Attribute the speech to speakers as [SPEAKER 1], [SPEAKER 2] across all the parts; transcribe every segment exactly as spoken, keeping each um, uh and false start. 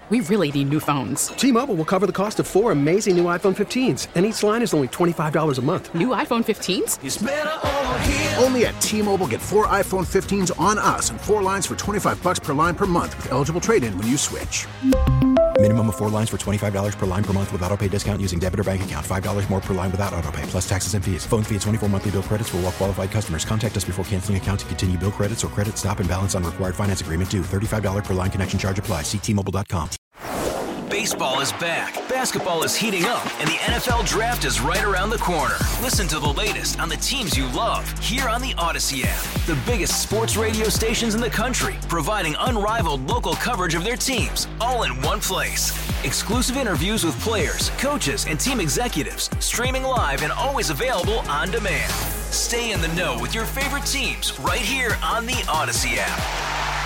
[SPEAKER 1] We really need new phones.
[SPEAKER 2] T-Mobile will cover the cost of four amazing new iPhone fifteens, and each line is only twenty-five dollars a month.
[SPEAKER 1] New iPhone fifteens?
[SPEAKER 3] It's better over here.
[SPEAKER 4] Only at T-Mobile, get four iPhone fifteens on us and four lines for twenty-five dollars per line per month with eligible trade-in when you switch.
[SPEAKER 5] Minimum of four lines for twenty-five dollars per line per month with autopay discount using debit or bank account. five dollars more per line without autopay, plus taxes and fees. Phone fee at twenty-four monthly bill credits for well-qualified customers. Contact us before canceling account to continue bill credits or credit stop and balance on required finance agreement due. thirty-five dollars per line connection charge applies. See T Mobile dot com.
[SPEAKER 3] Baseball is back, basketball is heating up, and the N F L Draft is right around the corner. Listen to the latest on the teams you love here on the Odyssey app. The biggest sports radio stations in the country, providing unrivaled local coverage of their teams, all in one place. Exclusive interviews with players, coaches, and team executives, streaming live and always available on demand. Stay in the know with your favorite teams right here on the Odyssey app.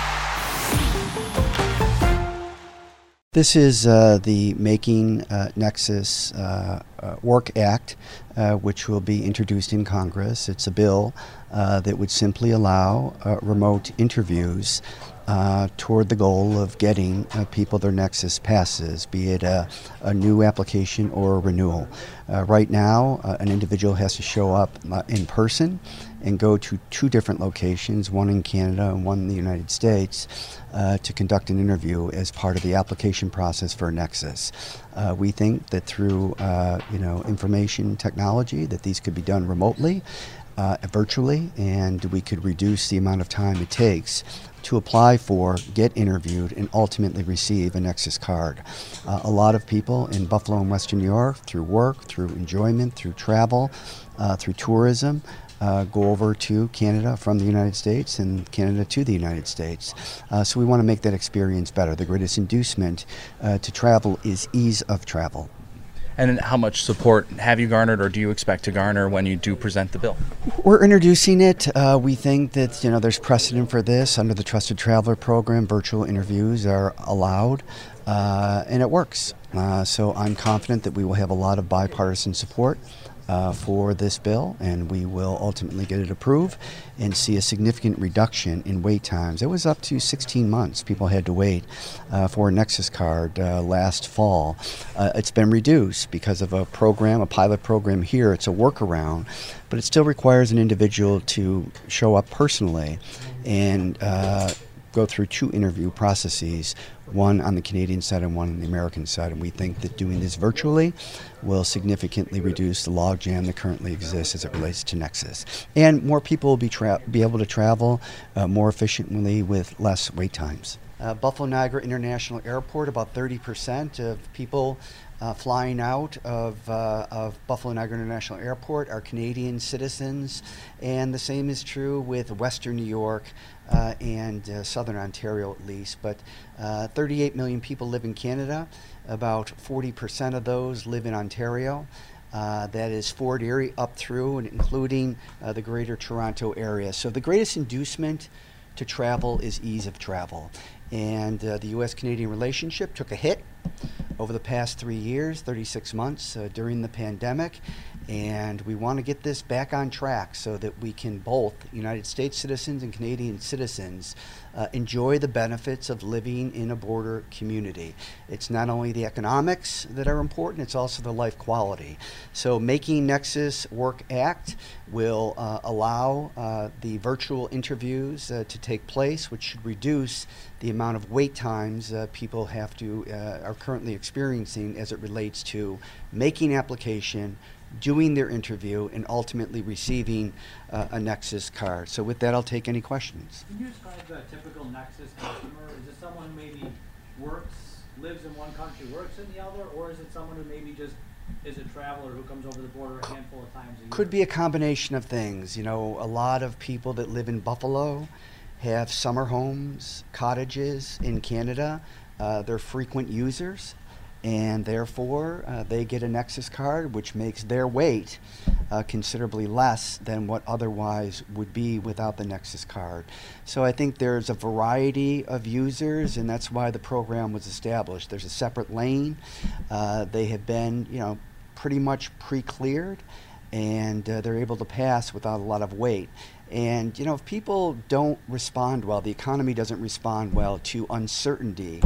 [SPEAKER 6] This is uh, the Making uh, Nexus uh, uh, Work Act, uh, which will be introduced in Congress. It's a bill uh, that would simply allow uh, remote interviews uh, toward the goal of getting uh, people their Nexus passes, be it a, a new application or a renewal. Uh, right now, uh, an individual has to show up uh, in person and go to two different locations, one in Canada and one in the United States, uh, to conduct an interview as part of the application process for a Nexus. Uh, we think that through uh, you know, information technology, that these could be done remotely, uh, virtually, and we could reduce the amount of time it takes to apply for, get interviewed, and ultimately receive a Nexus card. Uh, a lot of people in Buffalo and Western New York, through work, through enjoyment, through travel, uh, through tourism, Uh, go over to Canada from the United States and Canada to the United States. Uh, so we want to make that experience better. The greatest inducement uh, to travel is ease of travel.
[SPEAKER 7] And how much support have you garnered, or do you expect to garner when you do present the bill?
[SPEAKER 6] We're introducing it. Uh, we think that you know there's precedent for this under the Trusted Traveler program. Virtual interviews are allowed, uh, and it works. Uh, so I'm confident that we will have a lot of bipartisan support Uh, for this bill, and we will ultimately get it approved and see a significant reduction in wait times. It was up to sixteen months people had to wait uh, for a Nexus card uh, last fall. Uh, it's been reduced because of a program, a pilot program here. It's a workaround, but it still requires an individual to show up personally and uh, go through two interview processes, one on the Canadian side and one on the American side. And we think that doing this virtually will significantly reduce the logjam that currently exists as it relates to Nexus. And more people will be, tra- be able to travel uh, more efficiently with less wait times. Uh, Buffalo Niagara International Airport, about thirty percent of people uh, flying out of, uh, of Buffalo Niagara International Airport are Canadian citizens, and the same is true with Western New York uh, and uh, Southern Ontario at least. But uh, thirty-eight million people live in Canada. About forty percent of those live in Ontario. Uh, that is Fort Erie up through and including uh, the greater Toronto area. So the greatest inducement to travel is ease of travel. And uh, the U S Canadian relationship took a hit over the past three years, thirty-six months uh, during the pandemic. And we want to get this back on track so that we can both, United States citizens and Canadian citizens, uh, enjoy the benefits of living in a border community. It's not only the economics that are important, it's also the life quality. So Making Nexus Work Act will uh, allow uh, the virtual interviews uh, to take place, which should reduce the amount of wait times uh, people have to uh, are currently experiencing as it relates to making application, doing their interview, and ultimately receiving uh, a Nexus card. So with that, I'll take any questions.
[SPEAKER 8] Can you describe the typical Nexus customer? Is it someone who maybe works, lives in one country, works in the other, or is it someone who maybe just is a traveler who comes over the border a handful of times a year?
[SPEAKER 6] Could be a combination of things. You know, a lot of people that live in Buffalo have summer homes, cottages in Canada. Uh, they're frequent users, and therefore uh, they get a Nexus card, which makes their wait uh, considerably less than what otherwise would be without the Nexus card. So I think there's a variety of users, and that's why the program was established. There's a separate lane. Uh, they have been, you know, pretty much pre-cleared, and uh, they're able to pass without a lot of wait. And, you know, if people don't respond well, the economy doesn't respond well to uncertainty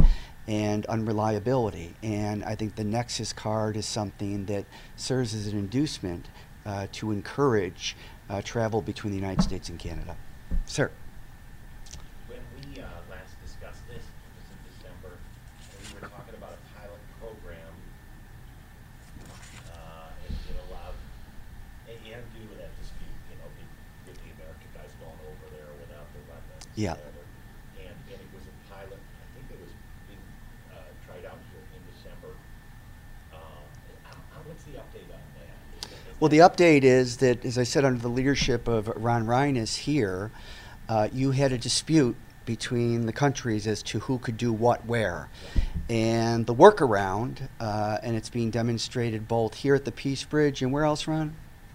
[SPEAKER 6] and unreliability. And I think the Nexus card is something that serves as an inducement uh, to encourage uh, travel between the United States and Canada. Sir.
[SPEAKER 9] When we uh, last discussed this, it was in December, and we were talking about a pilot program, uh, and it allowed, it had to do with that dispute, you know, with, with the American guys going over there without the weapons.
[SPEAKER 6] Yeah.
[SPEAKER 9] And, and it was a pilot, I think it was being uh, tried out here in December. Uh, how, how, what's the update on that? Is that- is
[SPEAKER 6] Well,
[SPEAKER 9] that-
[SPEAKER 6] the update is that, as I said, under the leadership of Ron Reines here, uh, you had a dispute between the countries as to who could do what where. And the workaround, uh, and it's being demonstrated both here at the Peace Bridge and where else, Ron?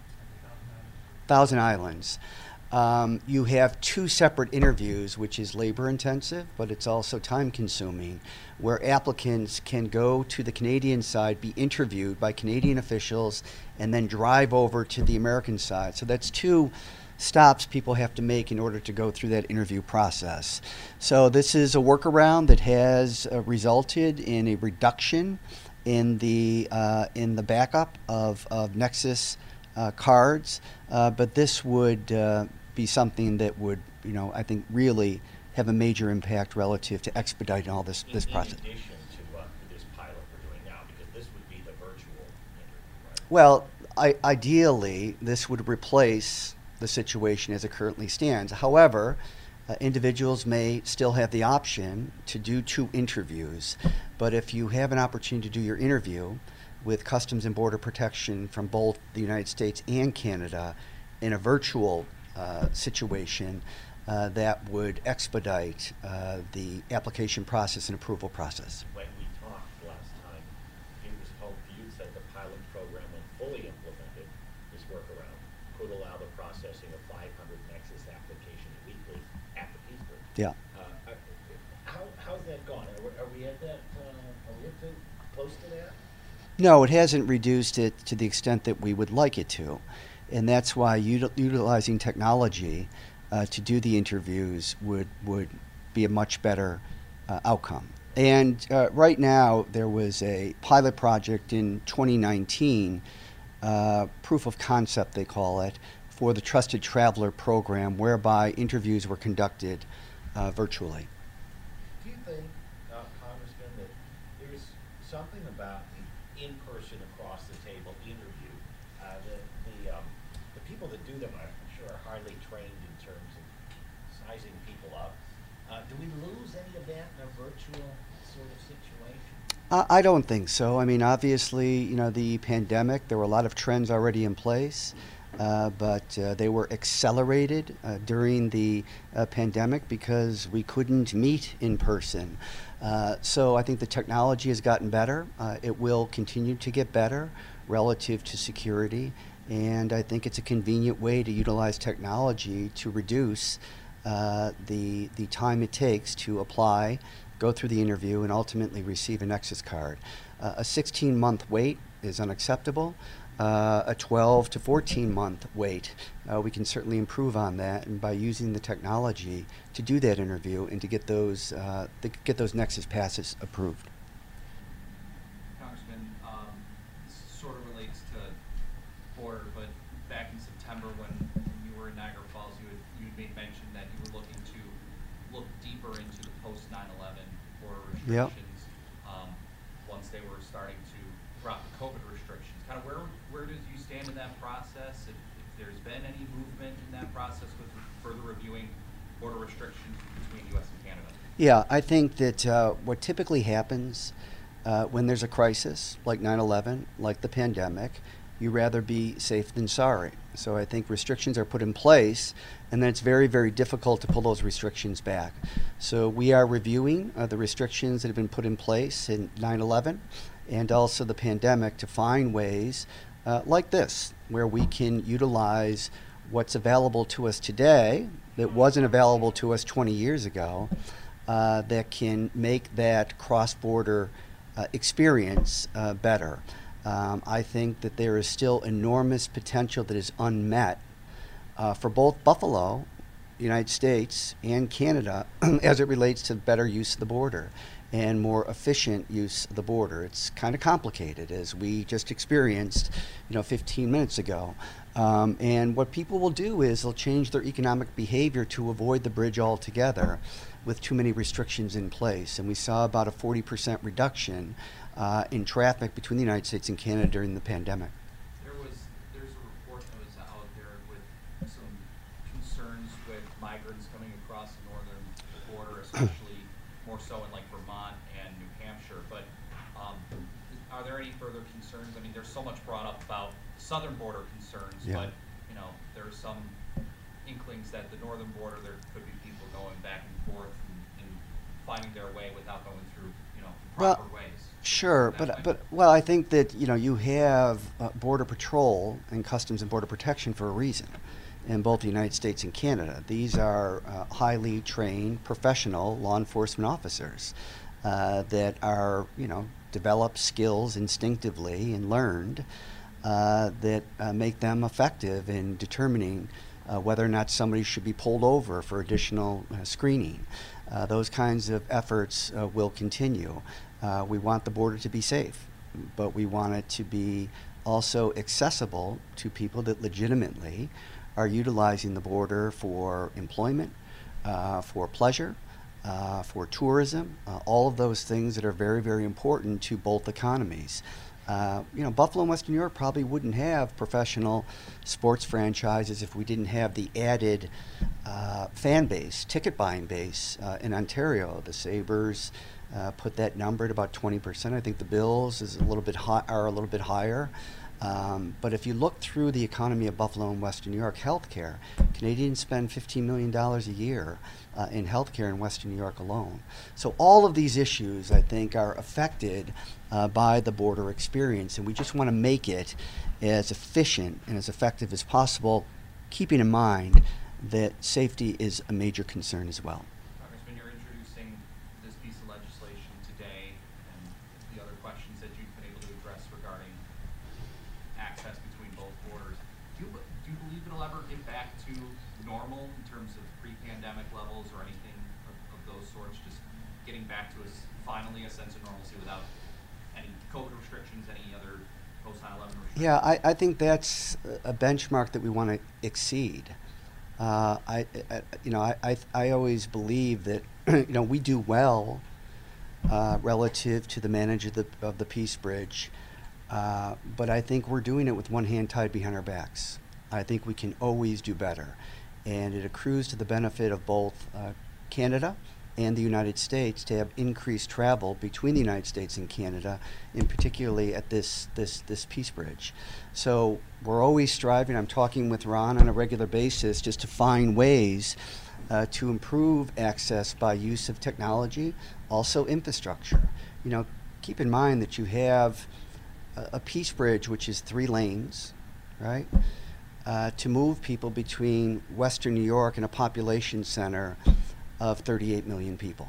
[SPEAKER 6] Thousand Islands. Um, you have two separate interviews, which is labor intensive, but it's also time consuming, where applicants can go to the Canadian side, be interviewed by Canadian officials, and then drive over to the American side. So that's two stops people have to make in order to go through that interview process. So this is a workaround that has uh, resulted in a reduction in the uh, in the backup of, of Nexus uh, cards, uh, but this would uh, be something that would, you know, I think really have a major impact relative to expediting all this this
[SPEAKER 9] in,
[SPEAKER 6] process.
[SPEAKER 9] In addition to, uh, to this pilot we're doing now, because this would be the virtual interview, right?
[SPEAKER 6] Well, I, ideally, this would replace the situation as it currently stands. However, uh, individuals may still have the option to do two interviews, but if you have an opportunity to do your interview with Customs and Border Protection from both the United States and Canada in a virtual uh, situation, uh, that would expedite uh, the application process and approval process.
[SPEAKER 9] When we talked last time, it was hoped, you said the pilot program, when fully implemented, this workaround could allow the processing of five hundred Nexus applications weekly at the Peace Bridge.
[SPEAKER 6] Yeah.
[SPEAKER 9] Uh, how, how's that gone? Are we, are we at that, uh, are we at the, close to that?
[SPEAKER 6] No, it hasn't reduced it to the extent that we would like it to. And that's why util- utilizing technology uh, to do the interviews would, would be a much better uh, outcome. And uh, right now, there was a pilot project in twenty nineteen, uh, proof of concept they call it, for the Trusted Traveler program, whereby interviews were conducted uh, virtually.
[SPEAKER 9] Do you think, uh, Congressman, that there's something about the in-person, across-the-table interview, uh, the, the, um, the people that do them, I'm sure, are highly trained in terms of sizing people up. Uh, do we lose any of that in a virtual sort of situation?
[SPEAKER 6] Uh, I don't think so. I mean, obviously, you know, the pandemic, there were a lot of trends already in place, uh, but uh, they were accelerated uh, during the uh, pandemic because we couldn't meet in person. Uh, so I think the technology has gotten better. Uh, it will continue to get better relative to security, and I think it's a convenient way to utilize technology to reduce uh, the the time it takes to apply, go through the interview, and ultimately receive a Nexus card. Uh, a sixteen month wait is unacceptable. Uh, a twelve to fourteen month wait, uh, we can certainly improve on that, and by using the technology to do that interview and to get those uh, to get those Nexus passes approved.
[SPEAKER 10] Congressman, um, this sort of relates to border, but back in September when, when you were in Niagara Falls, you had, you had made mention that you were looking to look deeper into the post nine eleven border restrictions. Yep. Um, once they were starting to drop the COVID restrictions. Kind of where where does you stand in that process? If, if there's been any movement in that process with further reviewing border restrictions between U S and Canada?
[SPEAKER 6] Yeah, I think that uh, what typically happens uh, when there's a crisis like nine eleven, like the pandemic, you rather be safe than sorry. So I think restrictions are put in place, and then it's very, very difficult to pull those restrictions back. So we are reviewing uh, the restrictions that have been put in place in nine eleven and also the pandemic to find ways uh, like this, where we can utilize what's available to us today that wasn't available to us twenty years ago, uh, that can make that cross-border uh, experience uh, better. Um, I think that there is still enormous potential that is unmet uh, for both Buffalo, the United States, and Canada as it relates to better use of the border. and more efficient use of the border. It's kind of complicated, as we just experienced, you know, fifteen minutes ago. Um, and what people will do is they'll change their economic behavior to avoid the bridge altogether with too many restrictions in place. And we saw about a forty percent reduction uh, in traffic between the United States and Canada during the pandemic.
[SPEAKER 10] There was, there's a report that was out there with some concerns with migrants coming across the northern border, especially more so in like Vermont and New Hampshire. But um, are there any further concerns? I mean, there's so much brought up about southern border concerns,
[SPEAKER 6] Yeah.
[SPEAKER 10] but you know, there's some inklings that the northern border, there could be people going back and forth and, and finding their way without going through, you know, proper
[SPEAKER 6] Well,
[SPEAKER 10] ways.
[SPEAKER 6] Sure,
[SPEAKER 10] That
[SPEAKER 6] but
[SPEAKER 10] way.
[SPEAKER 6] but well, I think that you know you have uh, Border Patrol and Customs and Border Protection for a reason, in both the United States and Canada. These are uh, highly trained, professional law enforcement officers uh, that are you know develop skills instinctively and learned uh, that uh, make them effective in determining uh, whether or not somebody should be pulled over for additional uh, screening. Uh, those kinds of efforts uh, will continue. Uh, we want the border to be safe, but we want it to be also accessible to people that legitimately are utilizing the border for employment, uh, for pleasure, uh, for tourism, uh, all of those things that are very, very important to both economies. Uh, you know, Buffalo and Western New York probably wouldn't have professional sports franchises if we didn't have the added uh, fan base, ticket buying base uh, in Ontario. The Sabres uh, put that number at about twenty percent. I think the Bills is a little bit high, are a little bit higher. Um, but if you look through the economy of Buffalo and Western New York, healthcare, Canadians spend fifteen million dollars a year uh, in healthcare in Western New York alone. So all of these issues, I think, are affected uh, by the border experience, and we just want to make it as efficient and as effective as possible, keeping in mind that safety is a major concern as well.
[SPEAKER 10] Congressman, you're introducing this piece of legislation today, and the other questions that you've been able to address regarding access between both borders. Do you, do you believe it'll ever get back to normal in terms of pre-pandemic levels or anything of, of those sorts, just getting back to us finally a sense of normalcy without any COVID restrictions, any other post nine eleven restrictions?
[SPEAKER 6] Yeah, I, I think that's a benchmark that we want to exceed. Uh, I, I, you know, I, I, I always believe that, you know, we do well uh, relative to the management of the, of the Peace Bridge, uh, but I think we're doing it with one hand tied behind our backs. I think we can always do better, and it accrues to the benefit of both uh, Canada and the United States to have increased travel between the United States and Canada, and particularly at this this this Peace Bridge. So we're always striving. I'm talking with Ron on a regular basis just to find ways uh, to improve access by use of technology, also infrastructure. You know, keep in mind that you have a, a Peace Bridge which is three lanes, right? Uh, to move people between Western New York and a population center of thirty-eight million people,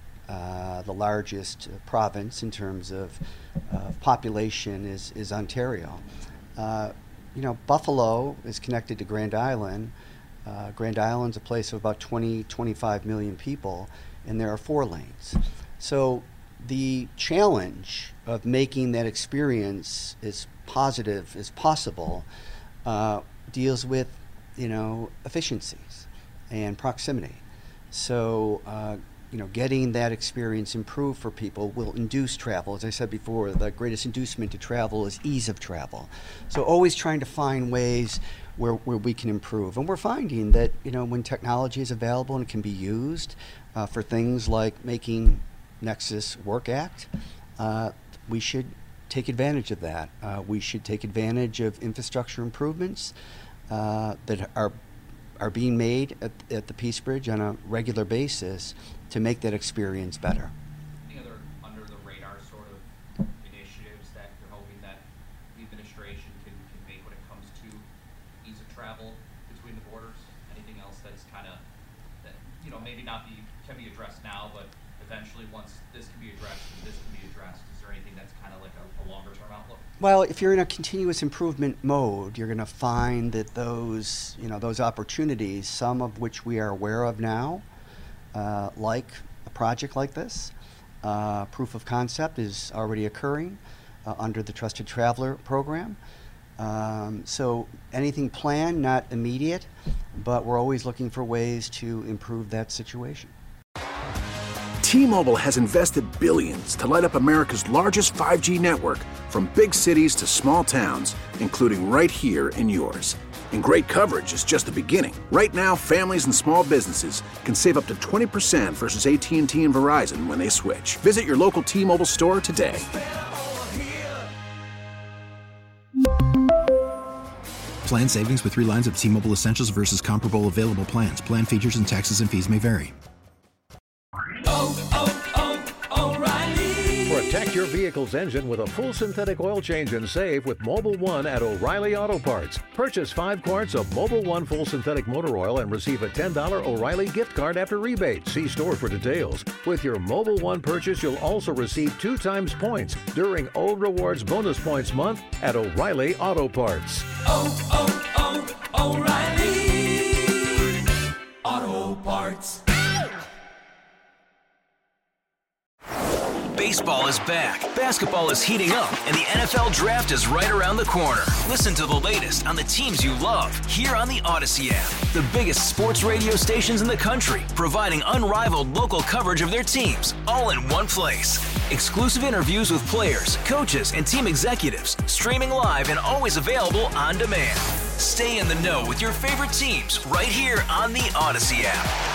[SPEAKER 6] uh, the largest uh, province in terms of uh, population is, is Ontario. Uh, you know, Buffalo is connected to Grand Island. Uh, Grand Island's a place of about twenty, twenty-five million people, and there are four lanes. So the challenge of making that experience as positive as possible uh, deals with, you know, efficiencies and proximity. So, uh, you know, getting that experience improved for people will induce travel. As I said before, the greatest inducement to travel is ease of travel. So always trying to find ways where, where we can improve. And we're finding that, you know, when technology is available and it can be used uh, for things like making Nexus Work Act, uh, we should take advantage of that. Uh, we should take advantage of infrastructure improvements uh, that are are being made at, at the Peace Bridge on a regular basis to make that experience better.
[SPEAKER 10] Any other under the radar sort of initiatives that you're hoping that the administration can, can make when it comes to ease of travel between the borders? Anything else that's kind of, that, you know, maybe not be, can be addressed now, but eventually once this can be addressed and this can be addressed, is there anything that's kind of like a, a longer term outlook?
[SPEAKER 6] Well, if you're in a continuous improvement mode, you're going to find that those, you know, those opportunities, some of which we are aware of now, uh, like a project like this, Uh, proof of concept is already occurring uh, under the Trusted Traveler program. Um, so anything planned, not immediate, but we're always looking for ways to improve that situation.
[SPEAKER 4] T-Mobile has invested billions to light up America's largest five G network, from big cities to small towns, including right here in yours. And great coverage is just the beginning. Right now, families and small businesses can save up to twenty percent versus A T and T and Verizon when they switch. Visit your local T-Mobile store today.
[SPEAKER 5] Plan savings with three lines of T-Mobile Essentials versus comparable available plans. Plan features and taxes and fees may vary.
[SPEAKER 11] Protect your vehicle's engine with a full synthetic oil change and save with Mobil one at O'Reilly Auto Parts. Purchase five quarts of Mobil one full synthetic motor oil and receive a ten dollars O'Reilly gift card after rebate. See store for details. With your Mobil one purchase, you'll also receive two times points during O Rewards Bonus Points Month at O'Reilly Auto Parts.
[SPEAKER 12] Oh, oh, oh, O'Reilly Auto Parts.
[SPEAKER 3] Baseball is back, basketball is heating up, and the N F L Draft is right around the corner. Listen to the latest on the teams you love here on the Odyssey app. The biggest sports radio stations in the country, providing unrivaled local coverage of their teams, all in one place. Exclusive interviews with players, coaches, and team executives, streaming live and always available on demand. Stay in the know with your favorite teams right here on the Odyssey app.